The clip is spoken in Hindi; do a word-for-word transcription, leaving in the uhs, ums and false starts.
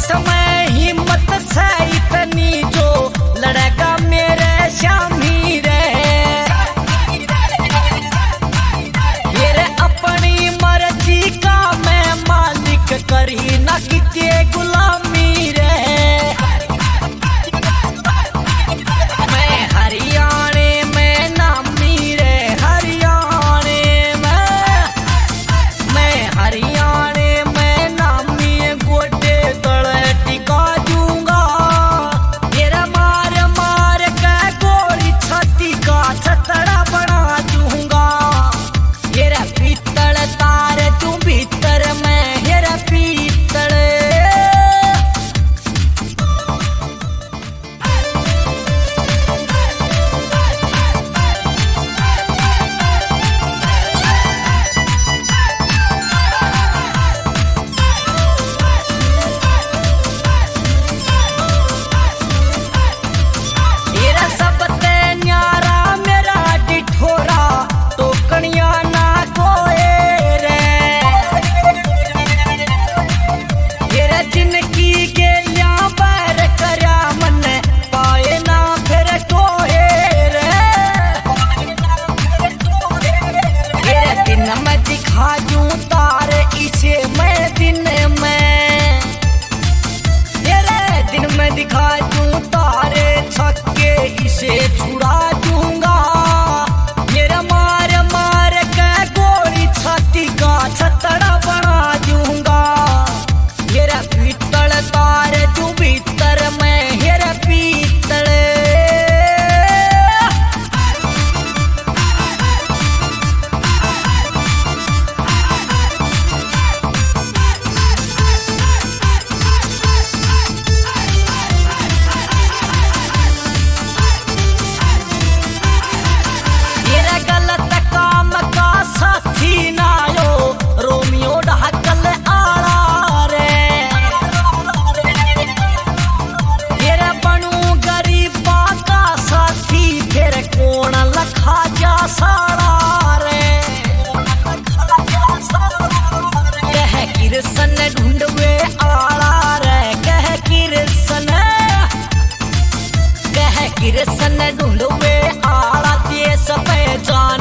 समय हिम्मत से इतनी जो लड़ेगा मेरे शामी रे, ये रे अपनी मर्जी का मैं मालिक करी ना किते गुलामी रे। मैं हरियाणे में नामी रे, हरियाणे में, मैं हरियाणे में नामी गोटे तले टिका दूंगा। तेरा मार मार के गोली छाती का छतड़ा बना दूंगा। तेरा पीतल तार तू भीतर में, हेरा पीतल मैं दिखा दूं तारे इसे मैं दिन में, तेरे दिन में दिखा दूं तारे छक्के इसे छुड़ा दूंगा। मेरा मार मार के गोली छाती का छतड़ा बना दूंगा। मेरा पीतल तारे तू भीतर में, हेरा पीतल किरसन ढूंढवे आला रे, कह किरसन, कह किरसन ढूंढवे आला देश पहचान